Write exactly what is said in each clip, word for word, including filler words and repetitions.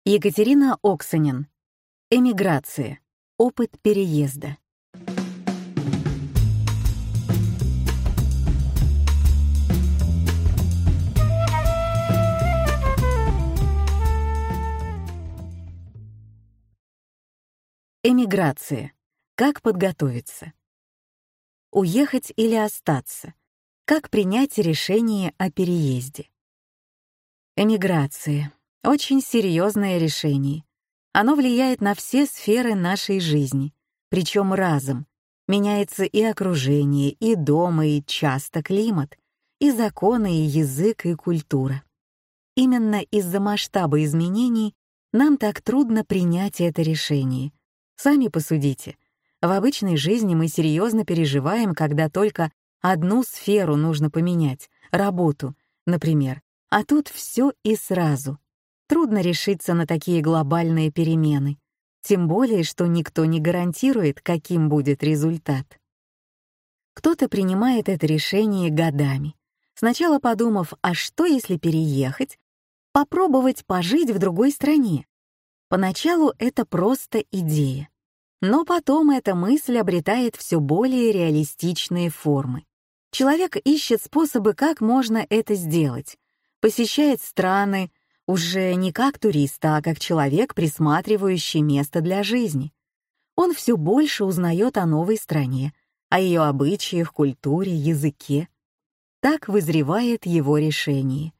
Екатерина Оксанин. Эмиграция. Опыт переезда. Эмиграция. Как подготовиться? Уехать или остаться? Как принять решение о переезде? Эмиграция. Очень серьезное решение. Оно влияет на все сферы нашей жизни, причем разом. Меняется и окружение, и дом, и часто климат, и законы, и язык, и культура. Именно из-за масштаба изменений нам так трудно принять это решение. Сами посудите. В обычной жизни мы серьезно переживаем, когда только одну сферу нужно поменять, работу, например, а тут все и сразу. Трудно решиться на такие глобальные перемены, тем более, что никто не гарантирует, каким будет результат. Кто-то принимает это решение годами, сначала подумав, а что если переехать, попробовать пожить в другой стране. Поначалу это просто идея, но потом эта мысль обретает все более реалистичные формы. Человек ищет способы, как можно это сделать, посещает страны, уже не как турист, а как человек, присматривающий место для жизни. Он все больше узнает о новой стране, о ее обычаях, культуре, языке. Так вызревает его решение.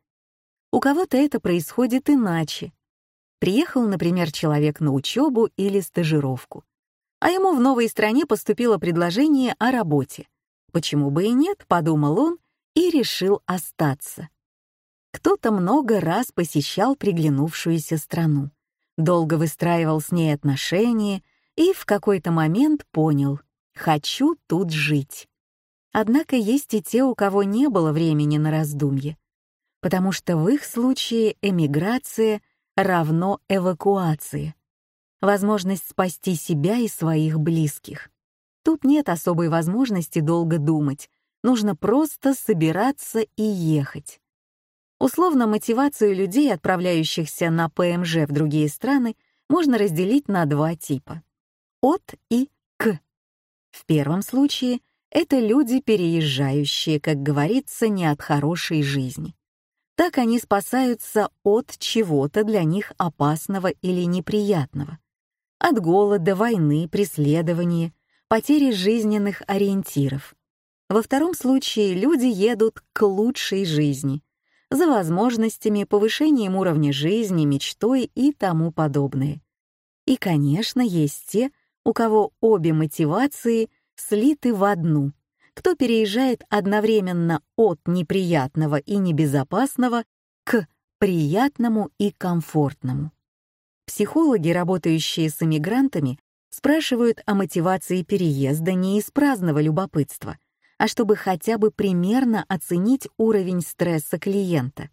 У кого-то это происходит иначе. Приехал, например, человек на учебу или стажировку, а ему в новой стране поступило предложение о работе. Почему бы и нет, подумал он и решил остаться. Кто-то много раз посещал приглянувшуюся страну, долго выстраивал с ней отношения и в какой-то момент понял — хочу тут жить. Однако есть и те, у кого не было времени на раздумье, потому что в их случае эмиграция равно эвакуации, возможность спасти себя и своих близких. Тут нет особой возможности долго думать, нужно просто собираться и ехать. Условно, мотивацию людей, отправляющихся на ПМЖ в другие страны, можно разделить на два типа — от и к. В первом случае это люди, переезжающие, как говорится, не от хорошей жизни. Так они спасаются от чего-то для них опасного или неприятного. От голода, войны, преследования, потери жизненных ориентиров. Во втором случае люди едут к лучшей жизни, за возможностями, повышением уровня жизни, мечтой и тому подобное. И, конечно, есть те, у кого обе мотивации слиты в одну, кто переезжает одновременно от неприятного и небезопасного к приятному и комфортному. Психологи, работающие с эмигрантами, спрашивают о мотивации переезда не из праздного любопытства, а чтобы хотя бы примерно оценить уровень стресса клиента.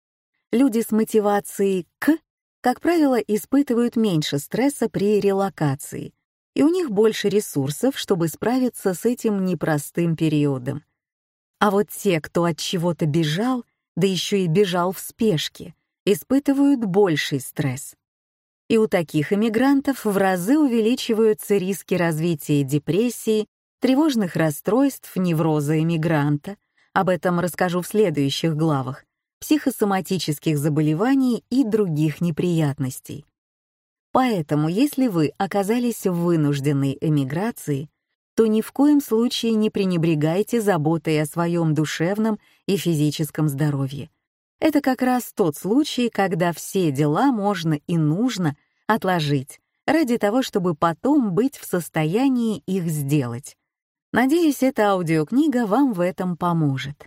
Люди с мотивацией «к», как правило, испытывают меньше стресса при релокации, и у них больше ресурсов, чтобы справиться с этим непростым периодом. А вот те, кто от чего-то бежал, да еще и бежал в спешке, испытывают больший стресс. И у таких эмигрантов в разы увеличиваются риски развития депрессии, тревожных расстройств, невроза эмигранта, об этом расскажу в следующих главах, психосоматических заболеваний и других неприятностей. Поэтому, если вы оказались в вынужденной эмиграции, то ни в коем случае не пренебрегайте заботой о своем душевном и физическом здоровье. Это как раз тот случай, когда все дела можно и нужно отложить ради того, чтобы потом быть в состоянии их сделать. Надеюсь, эта аудиокнига вам в этом поможет.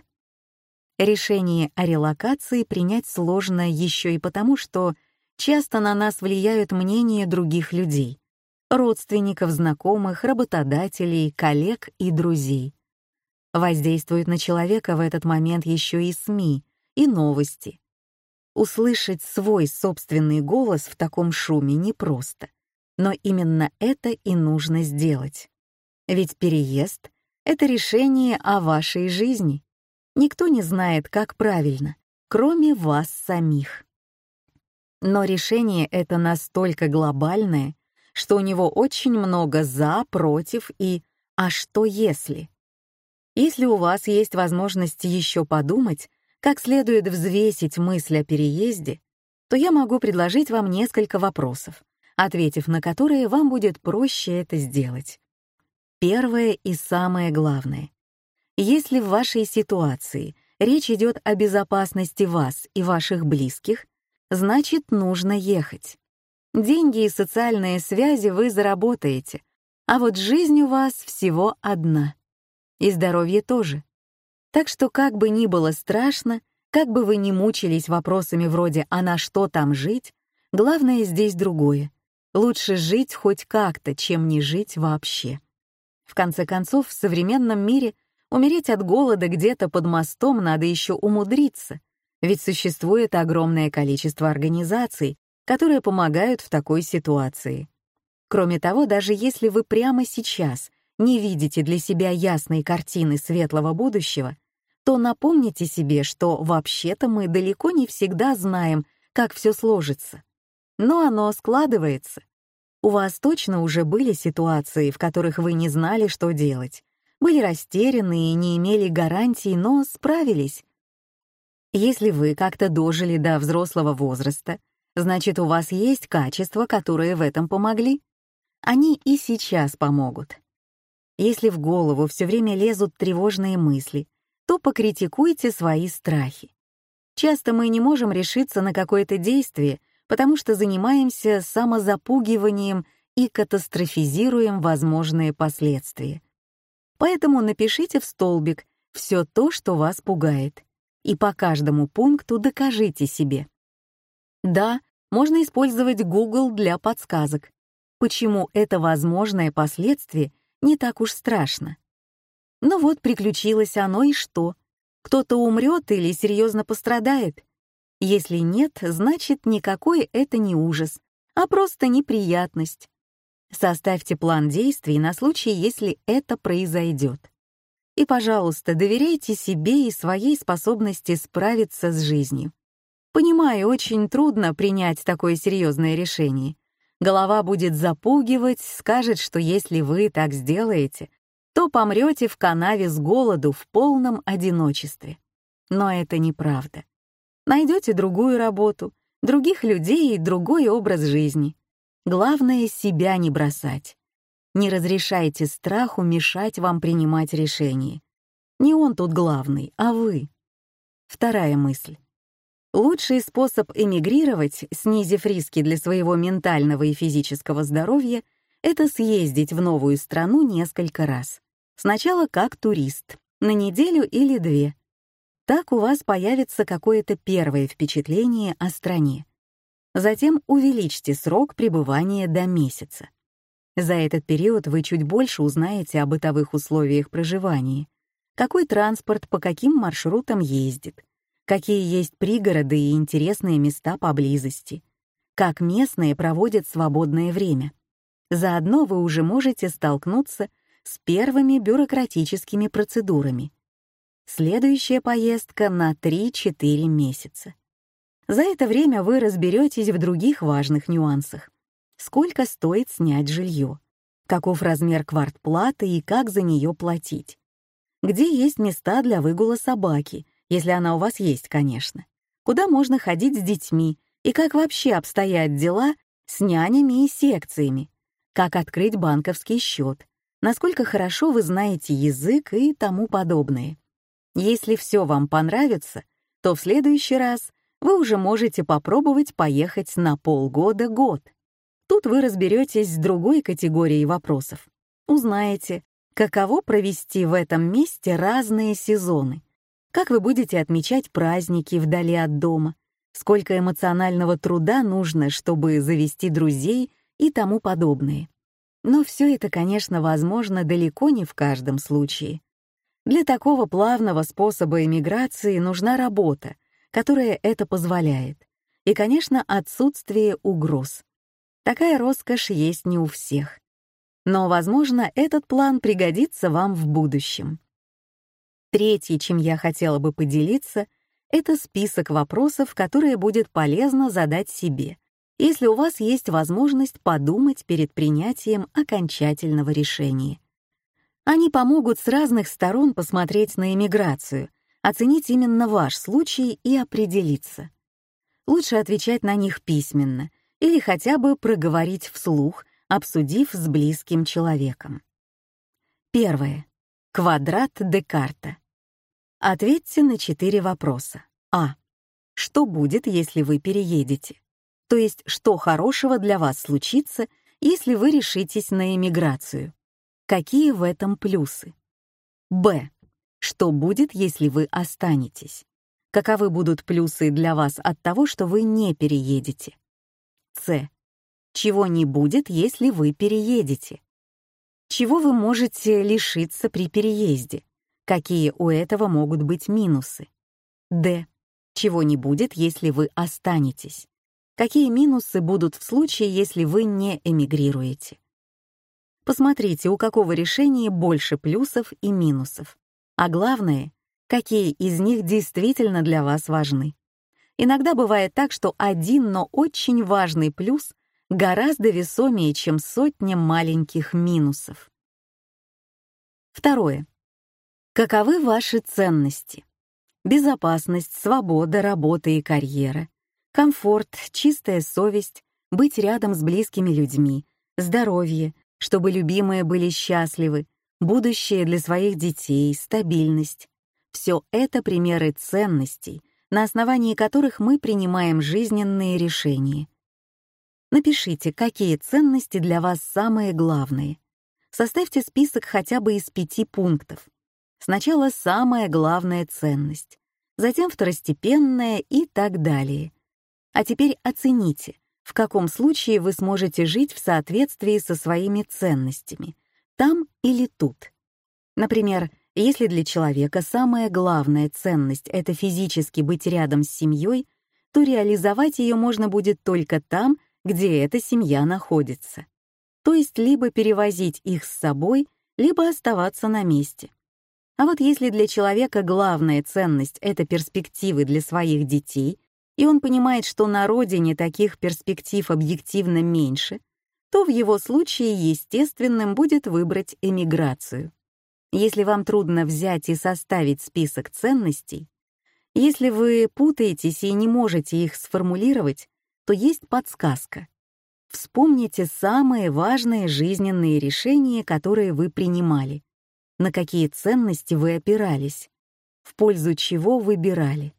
Решение о релокации принять сложно еще и потому, что часто на нас влияют мнения других людей, родственников, знакомых, работодателей, коллег и друзей. Воздействуют на человека в этот момент еще и СМИ, и новости. Услышать свой собственный голос в таком шуме непросто, но именно это и нужно сделать. Ведь переезд — это решение о вашей жизни. Никто не знает, как правильно, кроме вас самих. Но решение это настолько глобальное, что у него очень много «за», «против» и «а что если?». Если у вас есть возможность еще подумать, как следует взвесить мысль о переезде, то я могу предложить вам несколько вопросов, ответив на которые вам будет проще это сделать. Первое и самое главное. Если в вашей ситуации речь идет о безопасности вас и ваших близких, значит, нужно ехать. Деньги и социальные связи вы заработаете, а вот жизнь у вас всего одна. И здоровье тоже. Так что как бы ни было страшно, как бы вы ни мучились вопросами вроде «а на что там жить?», главное здесь другое. Лучше жить хоть как-то, чем не жить вообще. В конце концов, в современном мире умереть от голода где-то под мостом надо еще умудриться, ведь существует огромное количество организаций, которые помогают в такой ситуации. Кроме того, даже если вы прямо сейчас не видите для себя ясной картины светлого будущего, то напомните себе, что вообще-то мы далеко не всегда знаем, как все сложится. Но оно складывается. У вас точно уже были ситуации, в которых вы не знали, что делать, были растеряны и не имели гарантий, но справились. Если вы как-то дожили до взрослого возраста, значит, у вас есть качества, которые в этом помогли. Они и сейчас помогут. Если в голову все время лезут тревожные мысли, то покритикуйте свои страхи. Часто мы не можем решиться на какое-то действие, потому что занимаемся самозапугиванием и катастрофизируем возможные последствия. Поэтому напишите в столбик все то, что вас пугает, и по каждому пункту докажите себе. Да, можно использовать Google для подсказок. Почему это возможное последствие не так уж страшно? Ну вот, приключилось оно, и что? Кто-то умрет или серьезно пострадает? Если нет, значит, никакой это не ужас, а просто неприятность. Составьте план действий на случай, если это произойдет. И, пожалуйста, доверяйте себе и своей способности справиться с жизнью. Понимаю, очень трудно принять такое серьезное решение. Голова будет запугивать, скажет, что если вы так сделаете, то помрете в канаве с голоду в полном одиночестве. Но это неправда. Найдете другую работу, других людей и другой образ жизни. Главное — себя не бросать. Не разрешайте страху мешать вам принимать решения. Не он тут главный, а вы. Вторая мысль. Лучший способ эмигрировать, снизив риски для своего ментального и физического здоровья, это съездить в новую страну несколько раз. Сначала как турист, на неделю или две. Так у вас появится какое-то первое впечатление о стране. Затем увеличьте срок пребывания до месяца. За этот период вы чуть больше узнаете о бытовых условиях проживания, какой транспорт по каким маршрутам ездит, какие есть пригороды и интересные места поблизости, как местные проводят свободное время. Заодно вы уже можете столкнуться с первыми бюрократическими процедурами. Следующая поездка на три-четыре месяца. За это время вы разберетесь в других важных нюансах. Сколько стоит снять жилье, каков размер квартплаты и как за нее платить. Где есть места для выгула собаки, если она у вас есть, конечно. Куда можно ходить с детьми и как вообще обстоят дела с нянями и секциями. Как открыть банковский счет, насколько хорошо вы знаете язык и тому подобное. Если все вам понравится, то в следующий раз вы уже можете попробовать поехать на полгода-год. Тут вы разберетесь с другой категорией вопросов. Узнаете, каково провести в этом месте разные сезоны, как вы будете отмечать праздники вдали от дома, сколько эмоционального труда нужно, чтобы завести друзей и тому подобное. Но все это, конечно, возможно далеко не в каждом случае. Для такого плавного способа эмиграции нужна работа, которая это позволяет, и, конечно, отсутствие угроз. Такая роскошь есть не у всех. Но, возможно, этот план пригодится вам в будущем. Третье, чем я хотела бы поделиться, Это список вопросов, которые будет полезно задать себе, если у вас есть возможность подумать перед принятием окончательного решения. Они помогут с разных сторон посмотреть на эмиграцию, оценить именно ваш случай и определиться. Лучше отвечать на них письменно или хотя бы проговорить вслух, обсудив с близким человеком. Первое. Квадрат Декарта. Ответьте на четыре вопроса. А. Что будет, если вы переедете? То есть, что хорошего для вас случится, если вы решитесь на эмиграцию? Какие в этом плюсы? Б. Что будет, если вы останетесь? Каковы будут плюсы для вас от того, что вы не переедете? С. Чего не будет, если вы переедете? Чего вы можете лишиться при переезде? Какие у этого могут быть минусы? Д. Чего не будет, если вы останетесь? Какие минусы будут в случае, если вы не эмигрируете? Посмотрите, у какого решения больше плюсов и минусов. А главное, какие из них действительно для вас важны. Иногда бывает так, что один, но очень важный плюс гораздо весомее, чем сотня маленьких минусов. Второе. Каковы ваши ценности? Безопасность, свобода, работа и карьера, комфорт, чистая совесть, быть рядом с близкими людьми, здоровье, чтобы любимые были счастливы, будущее для своих детей, стабильность. Все это примеры ценностей, на основании которых мы принимаем жизненные решения. Напишите, какие ценности для вас самые главные. Составьте список хотя бы из пяти пунктов. Сначала самая главная ценность, затем второстепенная и так далее. А теперь оцените, в каком случае вы сможете жить в соответствии со своими ценностями, там или тут. Например, если для человека самая главная ценность — это физически быть рядом с семьей, то реализовать ее можно будет только там, где эта семья находится. То есть либо перевозить их с собой, либо оставаться на месте. А вот если для человека главная ценность — это перспективы для своих детей, и он понимает, что на родине таких перспектив объективно меньше, то в его случае естественным будет выбрать эмиграцию. Если вам трудно взять и составить список ценностей, если вы путаетесь и не можете их сформулировать, то есть подсказка. Вспомните самые важные жизненные решения, которые вы принимали, на какие ценности вы опирались, в пользу чего выбирали.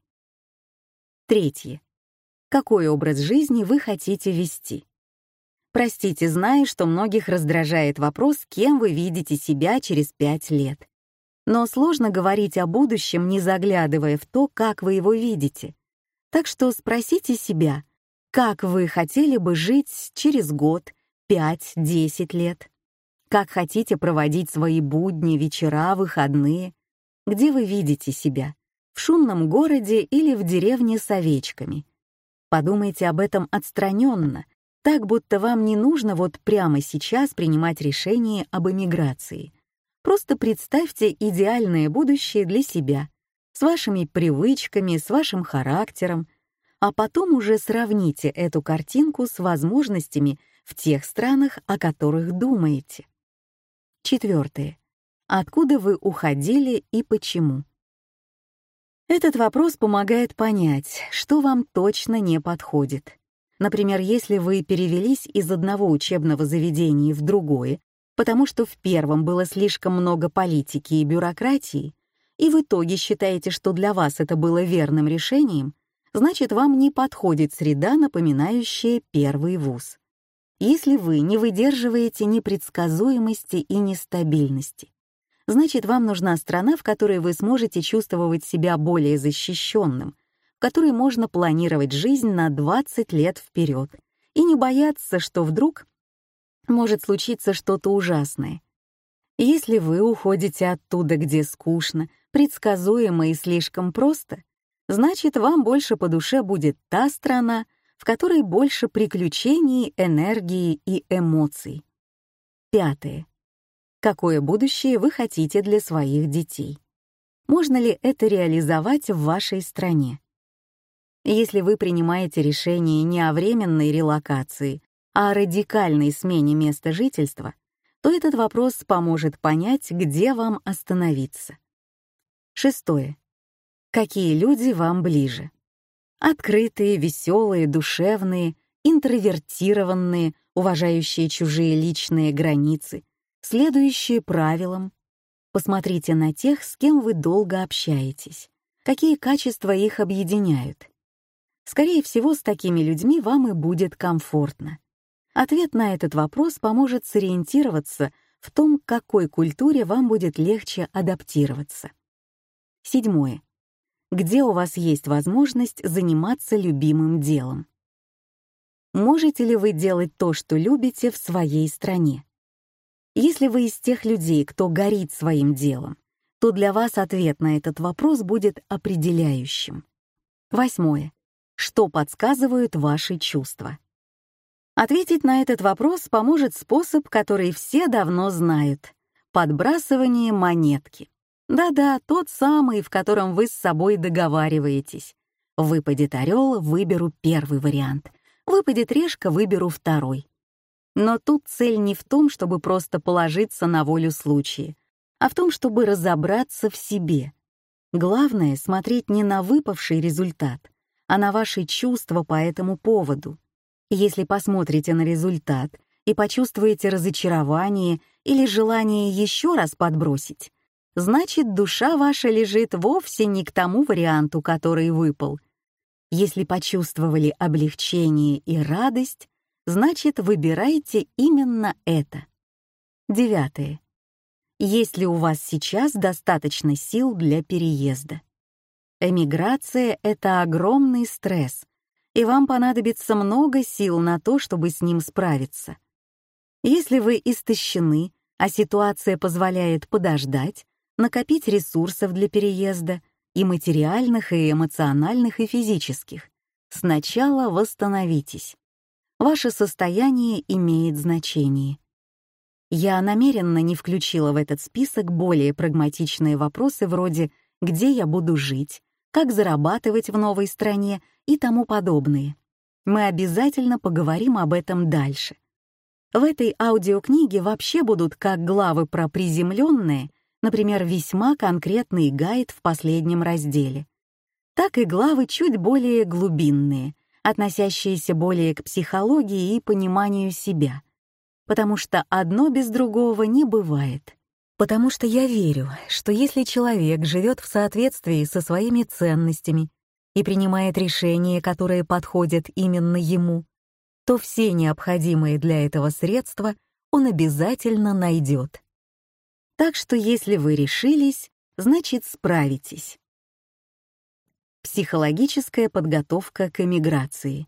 Третье. Какой образ жизни вы хотите вести? Простите, знаю, что многих раздражает вопрос, кем вы видите себя через пять лет. Но сложно говорить о будущем, не заглядывая в то, как вы его видите. Так что спросите себя, как вы хотели бы жить через год, пять, десять лет? Как хотите проводить свои будни, вечера, выходные? Где вы видите себя? В шумном городе или в деревне с овечками? Подумайте об этом отстраненно, так будто вам не нужно вот прямо сейчас принимать решение об эмиграции. Просто представьте идеальное будущее для себя, с вашими привычками, с вашим характером, а потом уже сравните эту картинку с возможностями в тех странах, о которых думаете. Четвертое. Откуда вы уходили и почему? Этот вопрос помогает понять, что вам точно не подходит. Например, если вы перевелись из одного учебного заведения в другое, потому что в первом было слишком много политики и бюрократии, и в итоге считаете, что для вас это было верным решением, значит, вам не подходит среда, напоминающая первый вуз. Если вы не выдерживаете непредсказуемости и нестабильности, значит, вам нужна страна, в которой вы сможете чувствовать себя более защищенным, в которой можно планировать жизнь на двадцать лет вперед и не бояться, что вдруг может случиться что-то ужасное. Если вы уходите оттуда, где скучно, предсказуемо и слишком просто, значит, вам больше по душе будет та страна, в которой больше приключений, энергии и эмоций. Пятое. Какое будущее вы хотите для своих детей? можно ли это реализовать в вашей стране. Если вы принимаете решение не о временной релокации, а о радикальной смене места жительства, то этот вопрос поможет понять, где вам остановиться. Шестое. Какие люди вам ближе? Открытые, веселые, душевные, интровертированные, уважающие чужие личные границы, следующие правилам. Посмотрите на тех, с кем вы долго общаетесь, какие качества их объединяют. Скорее всего, с такими людьми вам и будет комфортно. Ответ на этот вопрос поможет сориентироваться в том, к какой культуре вам будет легче адаптироваться. Седьмое. Где у вас есть возможность заниматься любимым делом? Можете ли вы делать то, что любите, в своей стране? Если вы из тех людей, кто горит своим делом, то для вас ответ на этот вопрос будет определяющим. Восьмое. Что подсказывают ваши чувства? Ответить на этот вопрос поможет способ, который все давно знают — подбрасывание монетки. Да-да, тот самый, в котором вы с собой договариваетесь. Выпадет орел — выберу первый вариант. Выпадет решка — выберу второй. Но тут цель не в том, чтобы просто положиться на волю случая, а в том, чтобы разобраться в себе. Главное — смотреть не на выпавший результат, а на ваши чувства по этому поводу. Если посмотрите на результат и почувствуете разочарование или желание еще раз подбросить, значит, душа ваша лежит вовсе не к тому варианту, который выпал. Если почувствовали облегчение и радость, значит, выбирайте именно это. Девятое. Есть ли у вас сейчас достаточно сил для переезда? Эмиграция — это огромный стресс, и вам понадобится много сил на то, чтобы с ним справиться. Если вы истощены, а ситуация позволяет подождать, накопить ресурсов для переезда, и материальных, и эмоциональных, и физических, сначала восстановитесь. Ваше состояние имеет значение. Я намеренно не включила в этот список более прагматичные вопросы вроде «где я буду жить?», «как зарабатывать в новой стране?» и тому подобные. Мы обязательно поговорим об этом дальше. В этой аудиокниге вообще будут как главы про приземленные, например, весьма конкретный гайд в последнем разделе, так и главы чуть более глубинные, относящиеся более к психологии и пониманию себя. Потому что одно без другого не бывает. Потому что я верю, что если человек живет в соответствии со своими ценностями и принимает решения, которые подходят именно ему, то все необходимые для этого средства он обязательно найдет. Так что если вы решились, значит справитесь. Психологическая подготовка к эмиграции.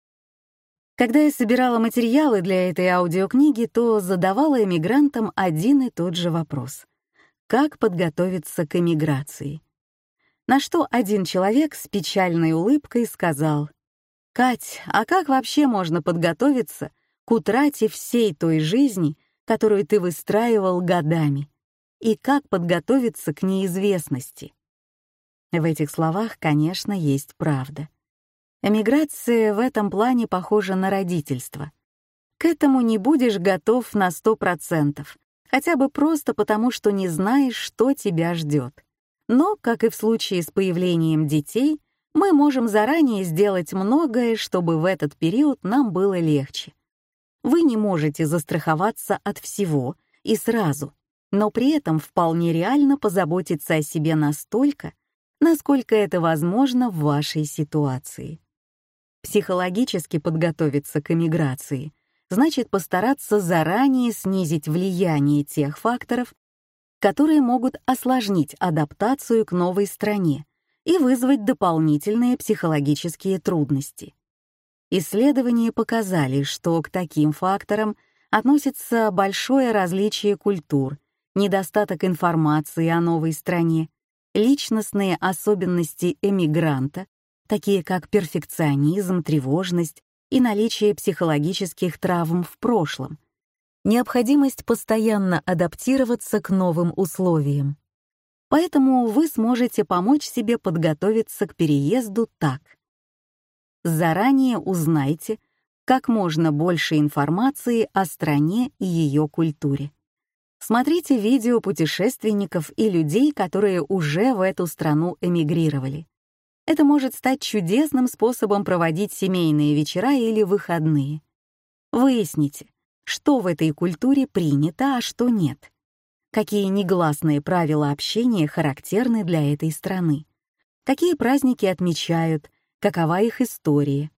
Когда я собирала материалы для этой аудиокниги, то задавала эмигрантам один и тот же вопрос: как подготовиться к эмиграции? На что один человек с печальной улыбкой сказал: «Кать, а как вообще можно подготовиться к утрате всей той жизни, которую ты выстраивал годами? И как подготовиться к неизвестности?» В этих словах, конечно, есть правда. Эмиграция в этом плане похожа на родительство. К этому не будешь готов на сто процентов, хотя бы просто потому, что не знаешь, что тебя ждет. Но, как и в случае с появлением детей, мы можем заранее сделать многое, чтобы в этот период нам было легче. Вы не можете застраховаться от всего и сразу, но при этом вполне реально позаботиться о себе настолько, насколько это возможно в вашей ситуации. Психологически подготовиться к эмиграции значит постараться заранее снизить влияние тех факторов, которые могут осложнить адаптацию к новой стране и вызвать дополнительные психологические трудности. Исследования показали, что к таким факторам относится большое различие культур, недостаток информации о новой стране, личностные особенности эмигранта, такие как перфекционизм, тревожность и наличие психологических травм в прошлом, необходимость постоянно адаптироваться к новым условиям. Поэтому вы сможете помочь себе подготовиться к переезду так. Заранее узнайте как можно больше информации о стране и ее культуре. Смотрите видео путешественников и людей, которые уже в эту страну эмигрировали. Это может стать чудесным способом проводить семейные вечера или выходные. Выясните, что в этой культуре принято, а что нет. Какие негласные правила общения характерны для этой страны. Какие праздники отмечают, какова их история.